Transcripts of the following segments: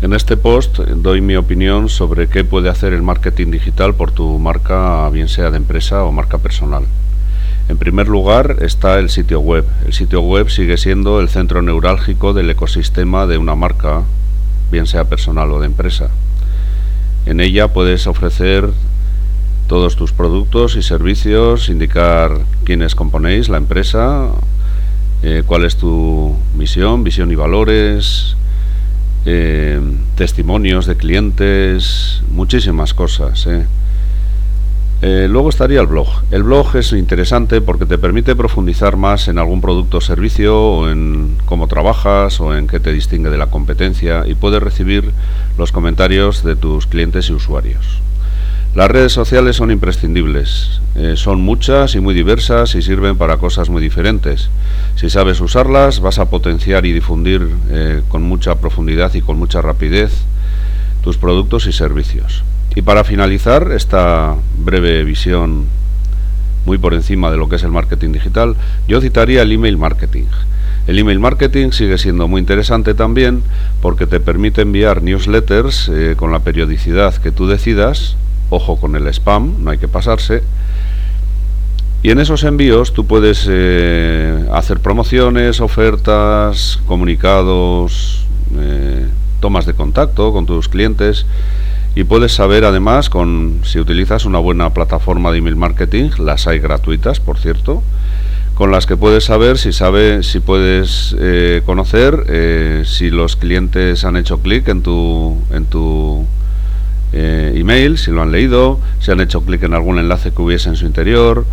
En este post doy mi opinión sobre qué puede hacer el marketing digital por tu marca, bien sea de empresa o marca personal. En primer lugar está el sitio web. El sitio web sigue siendo el centro neurálgico del ecosistema de una marca, bien sea personal o de empresa. En ella puedes ofrecer todos tus productos y servicios, indicar quiénes componéis la empresa, cuál es tu misión, visión y valores, testimonios de clientes, muchísimas cosas. Luego estaría el blog. El blog es interesante porque te permite profundizar más en algún producto o servicio, o en cómo trabajas, o en qué te distingue de la competencia, y puedes recibir los comentarios de tus clientes y usuarios. Las redes sociales son imprescindibles, son muchas y muy diversas y sirven para cosas muy diferentes. Si sabes usarlas, vas a potenciar y difundir con mucha profundidad y con mucha rapidez tus productos y servicios. Y para finalizar esta breve visión muy por encima de lo que es el marketing digital, yo citaría el email marketing. El email marketing sigue siendo muy interesante también porque te permite enviar newsletters con la periodicidad que tú decidas. Ojo con el spam, no hay que pasarse. Y en esos envíos tú puedes hacer promociones, ofertas, comunicados, tomas de contacto con tus clientes, y puedes saber además, si utilizas una buena plataforma de email marketing, las hay gratuitas, por cierto, con las que puedes saber si puedes conocer si los clientes han hecho clic en tu email, si lo han leído, si han hecho clic en algún enlace que hubiese en su interior,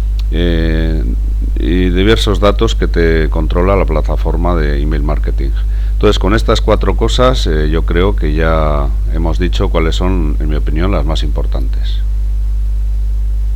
y diversos datos que te controla la plataforma de email marketing. Entonces, con estas 4 cosas yo creo que ya hemos dicho cuáles son, en mi opinión, las más importantes.